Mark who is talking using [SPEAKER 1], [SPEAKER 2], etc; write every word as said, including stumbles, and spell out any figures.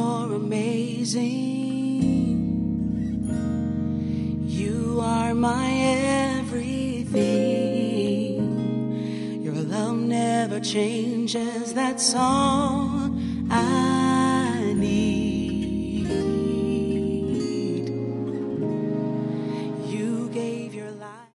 [SPEAKER 1] you're amazing. You are my everything. Your love never changes, that's all I